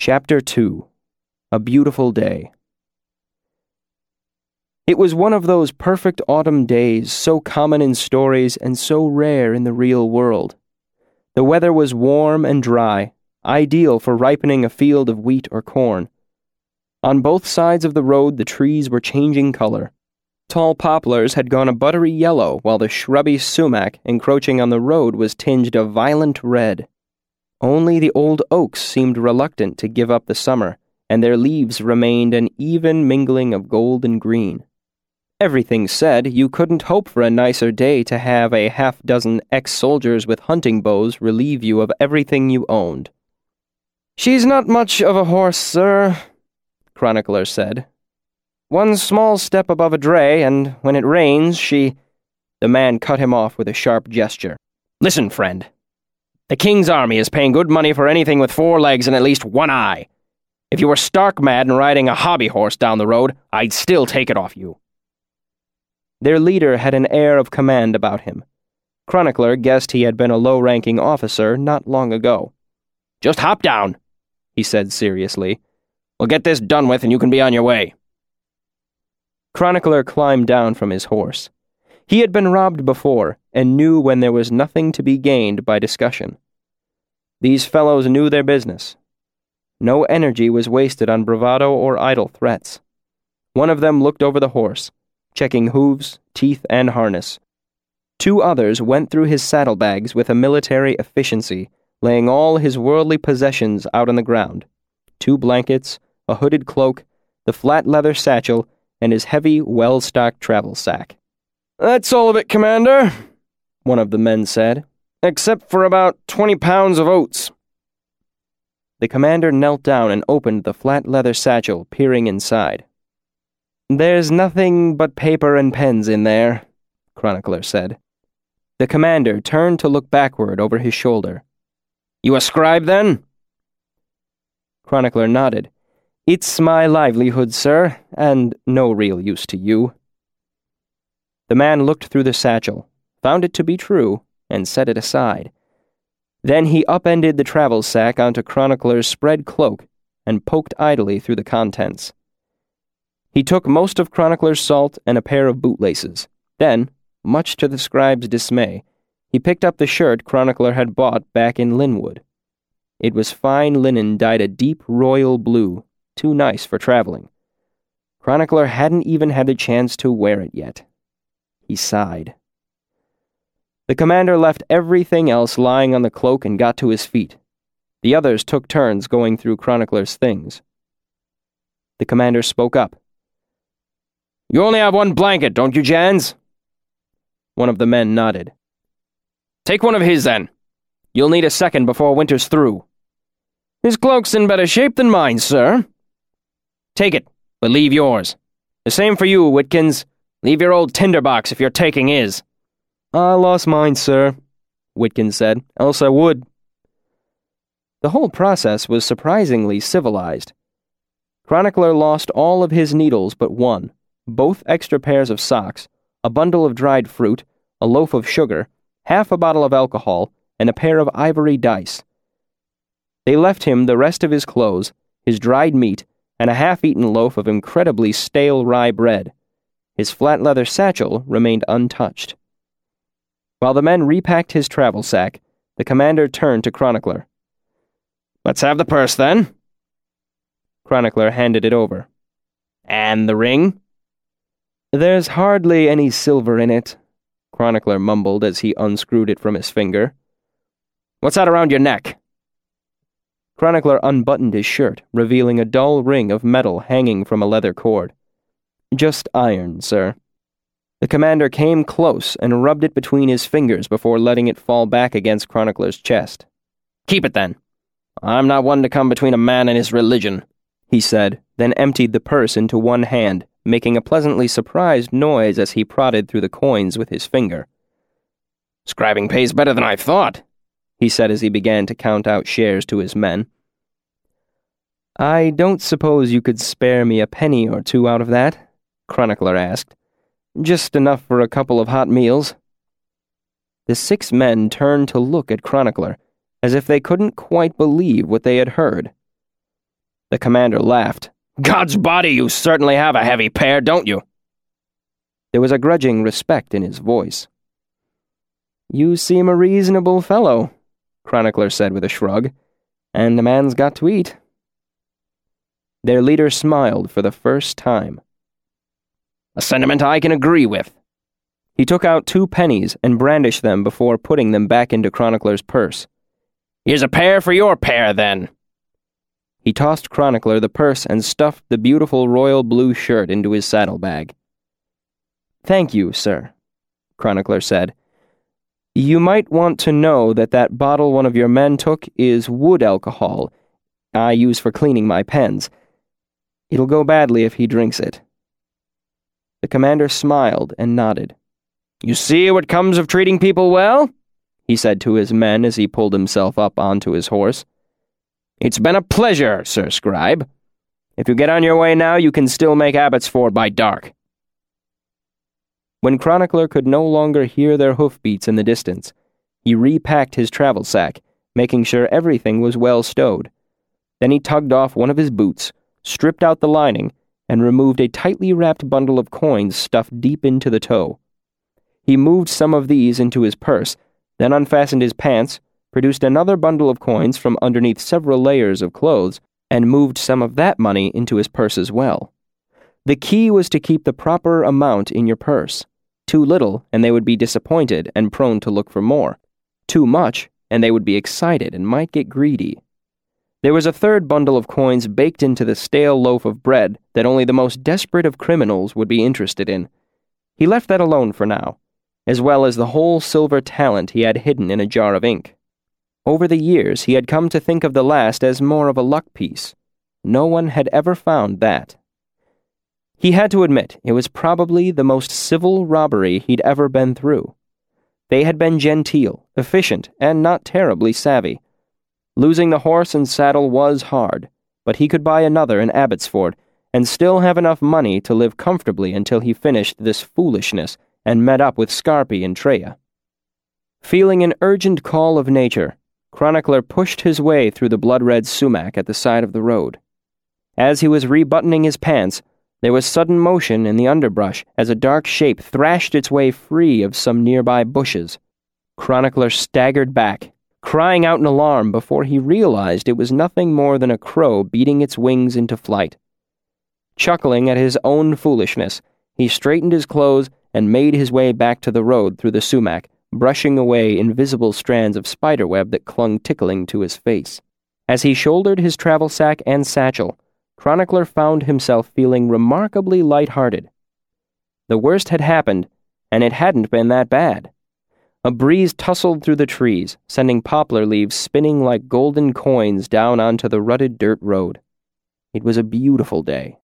Chapter 2. A Beautiful Day. It was one of those perfect autumn days so common in stories and so rare in the real world. The weather was warm and dry, ideal for ripening a field of wheat or corn. On both sides of the road the trees were changing color. Tall poplars had gone a buttery yellow, while the shrubby sumac encroaching on the road was tinged a violent red. Only the old oaks seemed reluctant to give up the summer, and their leaves remained an even mingling of gold and green. Everything said you couldn't hope for a nicer day to have a half-dozen ex-soldiers with hunting bows relieve you of everything you owned. "She's not much of a horse, sir," Chronicler said. "One small step above a dray, and when it rains, she—" The man cut him off with a sharp gesture. "Listen, friend. The King's army is paying good money for anything with 4 legs and at least 1 eye. If you were stark mad and riding a hobby horse down the road, I'd still take it off you." Their leader had an air of command about him. Chronicler guessed he had been a low-ranking officer not long ago. "Just hop down," he said seriously. "We'll get this done with and you can be on your way." Chronicler climbed down from his horse. He had been robbed before, and knew when there was nothing to be gained by discussion. These fellows knew their business. No energy was wasted on bravado or idle threats. One of them looked over the horse, checking hooves, teeth, and harness. 2 others went through his saddlebags with a military efficiency, laying all his worldly possessions out on the ground. 2 blankets, a hooded cloak, the flat leather satchel, and his heavy, well-stocked travel sack. "That's all of it, Commander," one of the men said, "except for about 20 pounds of oats." The commander knelt down and opened the flat leather satchel, peering inside. "There's nothing but paper and pens in there," Chronicler said. The commander turned to look backward over his shoulder. "You a scribe, then?" Chronicler nodded. "It's my livelihood, sir, and no real use to you." The man looked through the satchel, found it to be true, and set it aside. Then he upended the travel sack onto Chronicler's spread cloak and poked idly through the contents. He took most of Chronicler's salt and a pair of bootlaces. Then, much to the scribe's dismay, he picked up the shirt Chronicler had bought back in Linwood. It was fine linen dyed a deep royal blue, too nice for traveling. Chronicler hadn't even had the chance to wear it yet. He sighed. The commander left everything else lying on the cloak and got to his feet. The others took turns going through Chronicler's things. The commander spoke up. "You only have 1 blanket, don't you, Jans?" One of the men nodded. "Take one of his, then. You'll need a second before winter's through." "His cloak's in better shape than mine, sir." "Take it, but leave yours. The same for you, Whitkins. Leave your old tinderbox if you're taking his." "I lost mine, sir," Whitkins said, "else I would." The whole process was surprisingly civilized. Chronicler lost all of his needles but 1, both extra pairs of socks, a bundle of dried fruit, a loaf of sugar, half a bottle of alcohol, and a pair of ivory dice. They left him the rest of his clothes, his dried meat, and a half-eaten loaf of incredibly stale rye bread. His flat leather satchel remained untouched. While the men repacked his travel sack, the commander turned to Chronicler. "Let's have the purse, then." Chronicler handed it over. "And the ring?" "There's hardly any silver in it," Chronicler mumbled as he unscrewed it from his finger. "What's that around your neck?" Chronicler unbuttoned his shirt, revealing a dull ring of metal hanging from a leather cord. "Just iron, sir." The commander came close and rubbed it between his fingers before letting it fall back against Chronicler's chest. "Keep it, then. I'm not one to come between a man and his religion," he said, then emptied the purse into one hand, making a pleasantly surprised noise as he prodded through the coins with his finger. "Scribing pays better than I thought," he said as he began to count out shares to his men. "I don't suppose you could spare me a penny or 2 out of that?" Chronicler asked. "Just enough for a couple of hot meals." The 6 men turned to look at Chronicler, as if they couldn't quite believe what they had heard. The commander laughed. "God's body, you certainly have a heavy pair, don't you?" There was a grudging respect in his voice. "You seem a reasonable fellow," Chronicler said with a shrug, "and a man's got to eat." Their leader smiled for the first time. "A sentiment I can agree with." He took out 2 pennies and brandished them before putting them back into Chronicler's purse. "Here's a pair for your pair, then." He tossed Chronicler the purse and stuffed the beautiful royal blue shirt into his saddlebag. "Thank you, sir," Chronicler said. "You might want to know that bottle one of your men took is wood alcohol I use for cleaning my pens. It'll go badly if he drinks it." The commander smiled and nodded. "You see what comes of treating people well?" he said to his men as he pulled himself up onto his horse. "It's been a pleasure, Sir Scribe. If you get on your way now, you can still make Abbotsford by dark." When Chronicler could no longer hear their hoofbeats in the distance, he repacked his travel sack, making sure everything was well stowed. Then he tugged off one of his boots, stripped out the lining, and removed a tightly wrapped bundle of coins stuffed deep into the toe. He moved some of these into his purse, then unfastened his pants, produced another bundle of coins from underneath several layers of clothes, and moved some of that money into his purse as well. The key was to keep the proper amount in your purse. Too little, and they would be disappointed and prone to look for more. Too much, and they would be excited and might get greedy. There was a third bundle of coins baked into the stale loaf of bread that only the most desperate of criminals would be interested in. He left that alone for now, as well as the whole silver talent he had hidden in a jar of ink. Over the years, he had come to think of the last as more of a luck piece. No one had ever found that. He had to admit it was probably the most civil robbery he'd ever been through. They had been genteel, efficient, and not terribly savvy. Losing the horse and saddle was hard, but he could buy another in Abbotsford and still have enough money to live comfortably until he finished this foolishness and met up with Scarpy and Treya. Feeling an urgent call of nature, Chronicler pushed his way through the blood-red sumac at the side of the road. As he was rebuttoning his pants, there was sudden motion in the underbrush as a dark shape thrashed its way free of some nearby bushes. Chronicler staggered back, crying out in alarm before he realized it was nothing more than a crow beating its wings into flight. Chuckling at his own foolishness, he straightened his clothes and made his way back to the road through the sumac, brushing away invisible strands of spiderweb that clung tickling to his face. As he shouldered his travel sack and satchel, Chronicler found himself feeling remarkably light-hearted. The worst had happened, and it hadn't been that bad. A breeze tussled through the trees, sending poplar leaves spinning like golden coins down onto the rutted dirt road. It was a beautiful day.